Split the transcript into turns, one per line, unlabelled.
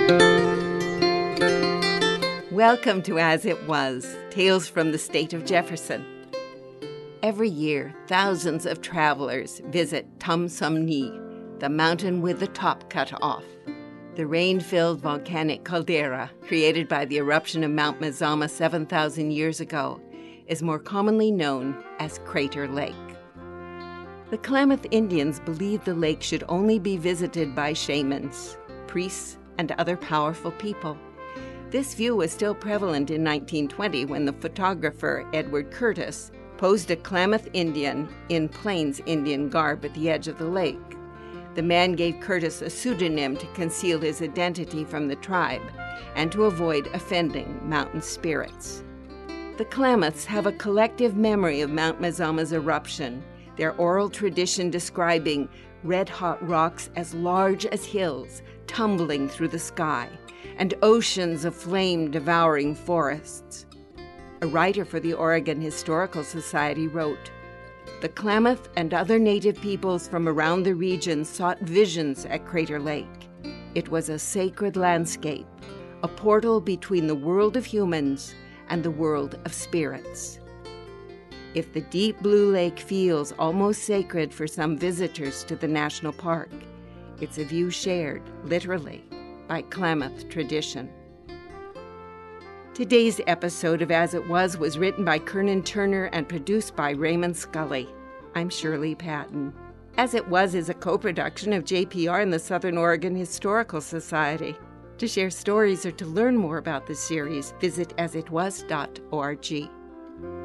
Welcome to As It Was, Tales from the State of Jefferson. Every year, thousands of travelers visit Tum Sum Ni, the mountain with the top cut off. The rain-filled volcanic caldera, created by the eruption of Mount Mazama 7,000 years ago, is more commonly known as Crater Lake. The Klamath Indians believed the lake should only be visited by shamans, priests, and other powerful people. This view was still prevalent in 1920 when the photographer Edward Curtis posed a Klamath Indian in Plains Indian garb at the edge of the lake. The man gave Curtis a pseudonym to conceal his identity from the tribe and to avoid offending mountain spirits. The Klamaths have a collective memory of Mount Mazama's eruption, their oral tradition describing red-hot rocks as large as hills tumbling through the sky, and oceans of flame devouring forests. A writer for the Oregon Historical Society wrote, "The Klamath and other native peoples from around the region sought visions at Crater Lake. It was a sacred landscape, a portal between the world of humans and the world of spirits." If the deep blue lake feels almost sacred for some visitors to the national park, it's a view shared, literally, by Klamath tradition. Today's episode of As It Was written by Kernan Turner and produced by Raymond Scully. I'm Shirley Patton. As It Was is a co-production of JPR and the Southern Oregon Historical Society. To share stories or to learn more about the series, visit asitwas.org.